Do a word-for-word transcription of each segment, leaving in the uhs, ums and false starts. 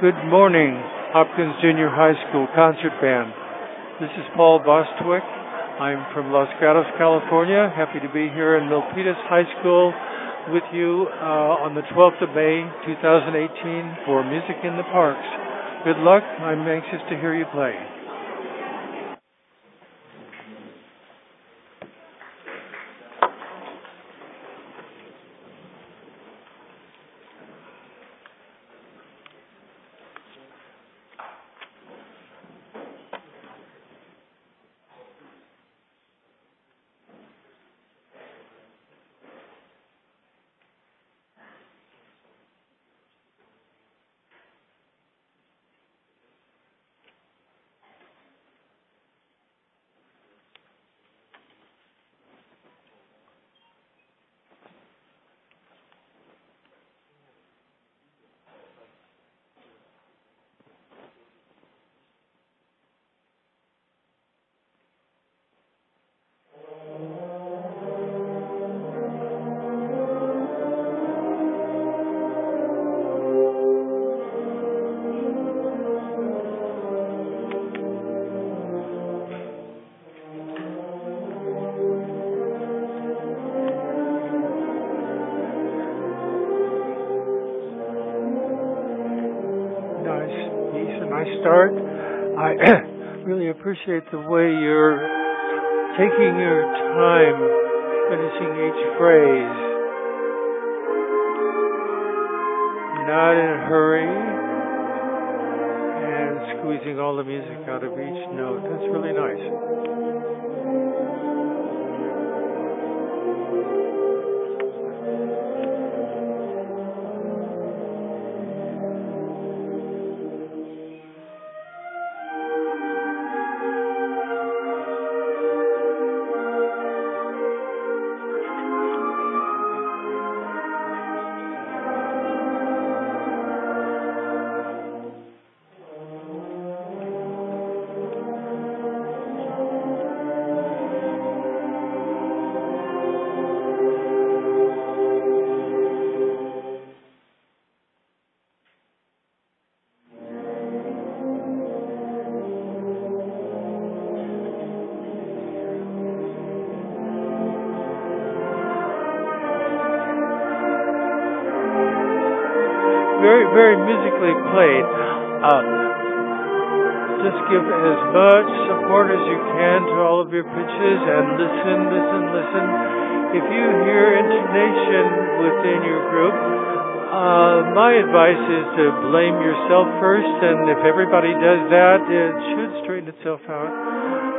Good morning, Hopkins Junior High School Concert Band. This is Paul Bostwick. I'm from Los Gatos, California. Happy to be here in Milpitas High School with you uh, on the twelfth of May, two thousand eighteen for Music in the Parks. Good luck. I'm anxious to hear you play. Start. I really appreciate the way you're taking your time finishing each phrase. Not in a hurry and squeezing all the music out of each note. That's really nice. Very, very musically played. Uh, just give as much support as you can to all of your pitches and listen, listen, listen. If you hear intonation within your group, uh, my advice is to blame yourself first, and if everybody does that, it should straighten itself out.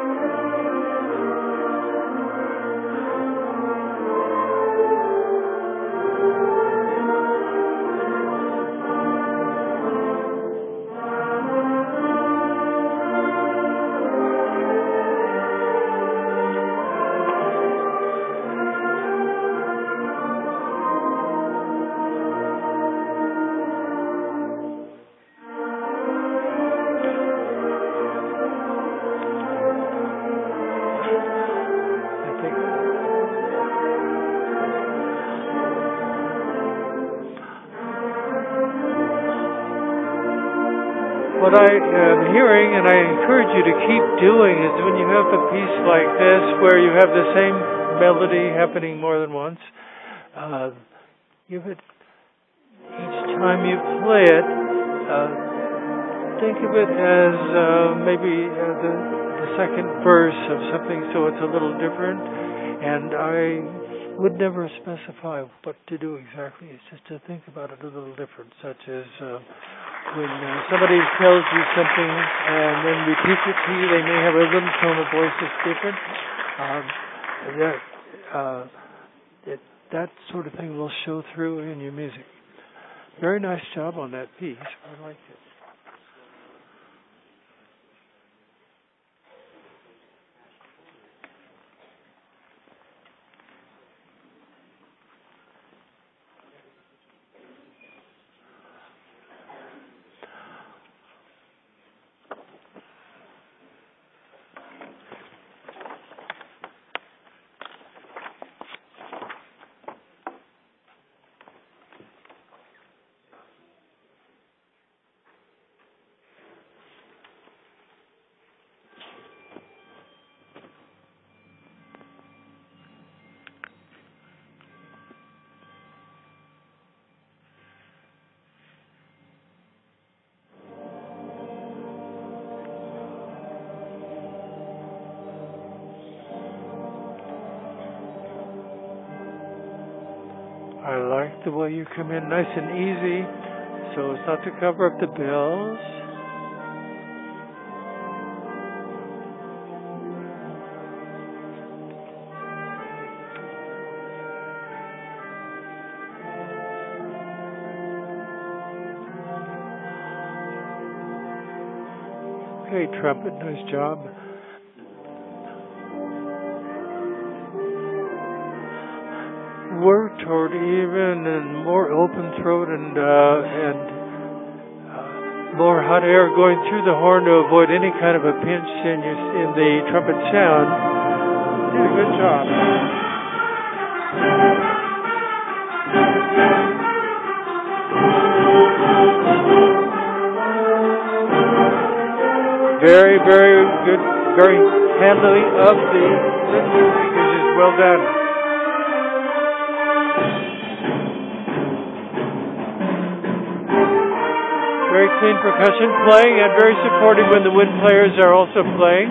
What I am hearing, and I encourage you to keep doing, is when you have a piece like this where you have the same melody happening more than once, uh, give it, each time you play it, uh, think of it as uh, maybe uh, the, the second verse of something, so it's a little different. And I would never specify what to do exactly. It's just to think about it a little different, such as uh, when uh, somebody tells you something and then repeats it to you, they may have a little tone of voice that's different. Um, that, uh, it, that sort of thing will show through in your music. Very nice job on that piece. I liked it. the way you come in, nice and easy, so as not to cover up the bills. Okay, trumpet, nice job. Work toward even and more open throat and uh, and uh, more hot air going through the horn to avoid any kind of a pinch in your, in the trumpet sound. You did a good job. Very, very good, very handling of the rhythm is well done. Very clean percussion playing and very supportive when the wind players are also playing.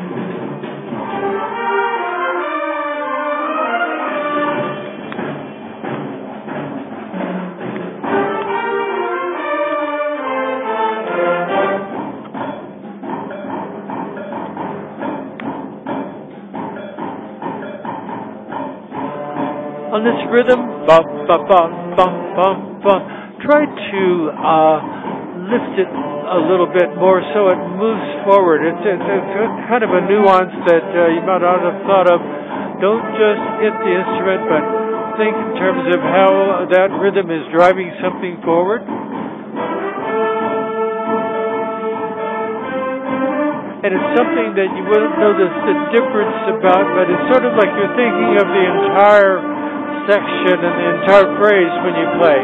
On this rhythm, bum, bum, bum, bum, bum, bum, try to uh, lift it a little bit more so it moves forward. It's, it's, it's kind of a nuance that uh, you might not have thought of. Don't just hit the instrument, but think in terms of how that rhythm is driving something forward. And it's something that you wouldn't notice the difference about, but it's sort of like you're thinking of the entire section and the entire phrase when you play.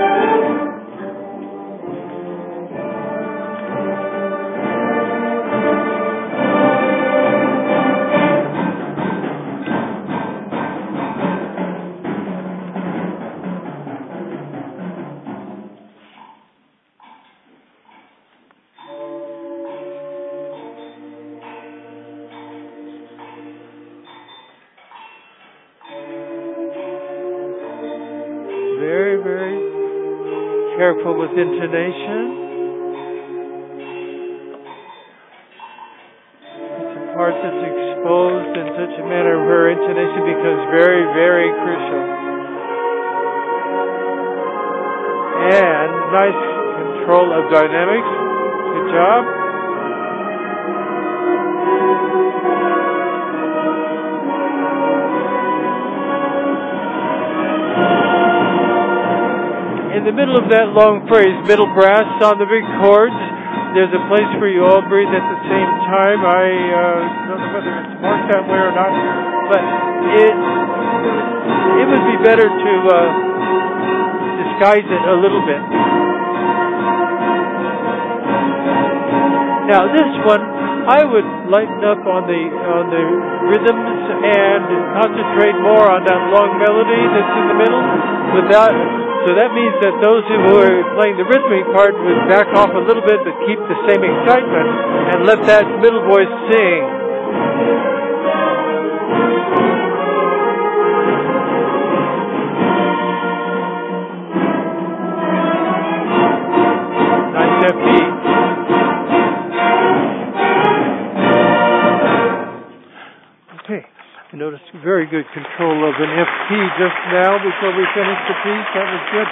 Very, very careful with intonation. It's a part that's exposed in such a manner where intonation becomes very, very crucial. And nice control of dynamics. Good job. In the middle of that long phrase, middle brass on the big chords, there's a place where you all breathe at the same time. I uh, don't know whether it's marked that way or not, but it it would be better to uh, disguise it a little bit. Now this one, I would lighten up on the on the rhythms and concentrate more on that long melody that's in the middle. Without, so that means that those who are playing the rhythmic part would back off a little bit, but keep the same excitement and let that middle voice sing. Nice F B. Okay, I noticed very good control of an F P just now before we finished the piece. That was good.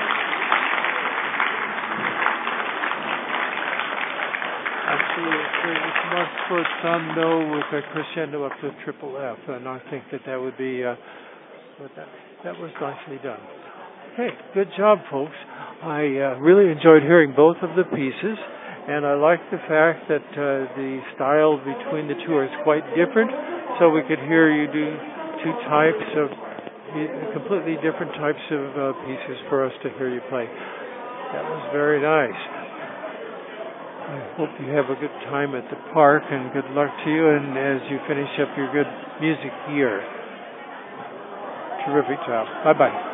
Actually, it's marked for Sando with a crescendo up to triple F, and I think that that would be, uh, but that, that was nicely done. Hey, good job, folks. I uh, really enjoyed hearing both of the pieces, and I like the fact that uh, the style between the two is quite different. So we could hear you do two types of, completely different types of uh, pieces for us to hear you play. That was very nice. I hope you have a good time at the park, and good luck to you and as you finish up your good music year. Terrific job. Bye-bye.